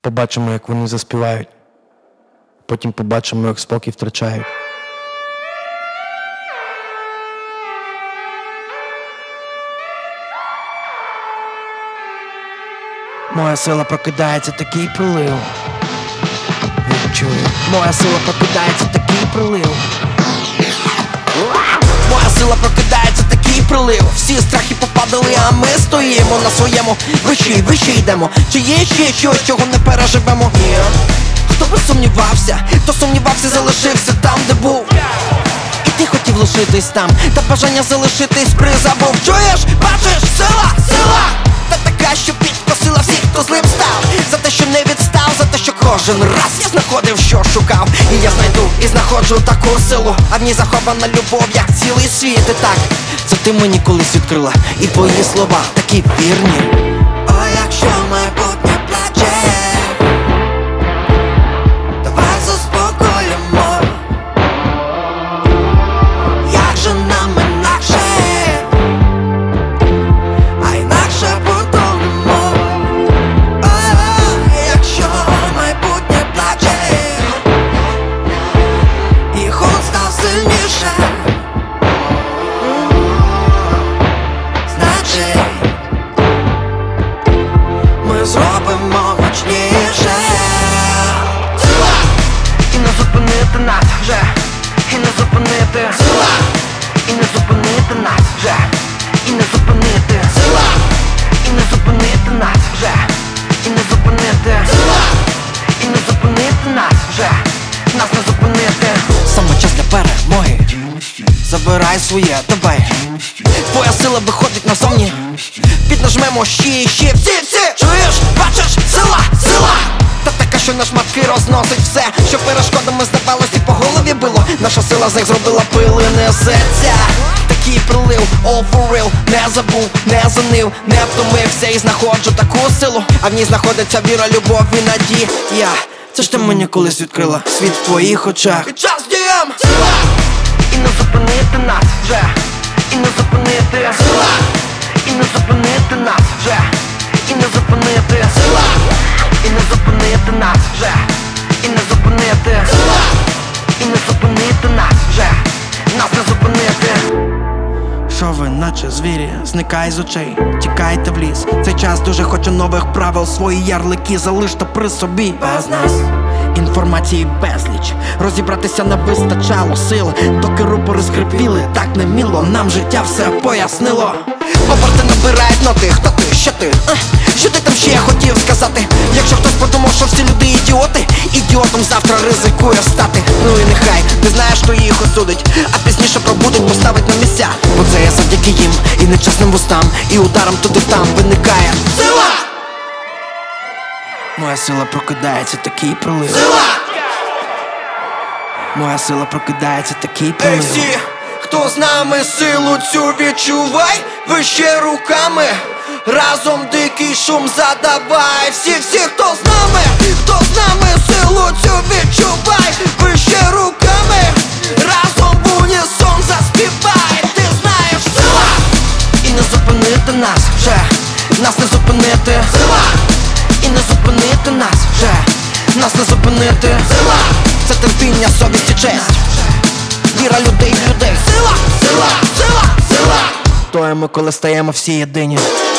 Побачимо, як вони заспівають. Потім побачимо, як спокій втрачають. Моя сила прокидається, такий прилив. Відчую. Моя сила прокидається, такий прилив. Моя сила прокидається, такий прилив. Всі страхи попадали, а ми стоїмо на своєму. Вище йдемо. Чи є ще щось, чого не переживемо? Ні. Хто би сумнівався, хто сумнівався, залишився там, де був. І ти хотів лишитись там, та бажання залишитись призабув. Чуєш, бачиш, сила, сила, та така, що підкосила всіх, хто злим став. За те, що не відстав, за те, що кожен раз я знаходив, що шукав. І я знайду, і знаходжу таку силу, а в ній захована любов, як цілий світ. І так, це ти мені колись відкрила, і твої слова такі вірні. О, якщо майбутнє плаче, давай заспокоїмо. Як же нам інакше, а інакше подумаємо. О, якщо майбутнє плаче, і холод став сильніше, значить ми зробимо гучніше. Сила! І не зупинити нас вже, і не зупинити. Сила! І не зупинити нас вже, і не зупинити. Сила! І не зупинити нас вже, і не зупинити. Сила! І не зупинити нас вже, нас не зупинити. Саме час для перемоги. Забирай своє, давай. Твоя сила виходить назовні. Піднажмемо ще, всі. Чуєш, бачиш, сила, сила. Та така, що на шматки розносить все, що перешкодами здавалось і по голові било. Наша сила з них зробила пили, несеться. Такий прилив, all for real. Не забув, не занив, не втомився і знаходжу таку силу. А в ній знаходиться віра, любов і надія. Це ж ти мені колись відкрила світ в твоїх очах. І час діям! Сила! І не зупинити нас вже, і не зупинити. Сила! І не зупинити нас вже, і не зупинити. Сила! І не зупинити нас вже, і не зупинити. Сила! І не зупинити нас вже, нас не зупинити. Що ви, наче звірі, зникай з очей, тікайте в ліс. Цей час дуже хоче нових правил, свої ярлики залиште при собі. Без нас інформації безліч, розібратися не вистачало сил, доки рупори скрипіли, так неміло, нам життя все пояснило. Оберти набирають ноти, хто ти, що ти? Що ти там ще хотів сказати? Якщо хтось подумав, що всі люди ідіоти, ідіотом завтра ризикує стати. Ну і нехай, ти знаєш, хто їх осудить, а пізніше пробудуть, поставить на місця. Бо це я завдяки їм, і нечесним вустам, і ударом туди-там виникає сила! Моя сила прокидається, такий прилив. Сила! Моя сила прокидається, такий прилив. Ей всі, хто з нами силу цю відчувай, вище руками, разом дикий шум задавай. Всі, хто з нами силу цю відчувай, вище руками, разом в унісон заспівай. Ти знаєш, сила! І не зупинити нас вже, нас не зупинити. Сила! І не зупинити нас вже, нас не зупинити. Сила! Це терпіння, совість і честь, віра людей в людей. Сила! Сила! Сила! Сила! То ми, коли стаємо всі єдині.